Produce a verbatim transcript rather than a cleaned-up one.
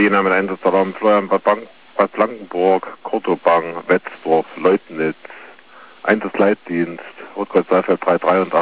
Berliner mit Einsatzalarm Florian, Bad, Bank, Bad Blankenburg, Kurtobang, Wetzdorf, Leutnitz, Einsatzleitdienst, Rotkreuz Saalfeld drei drei und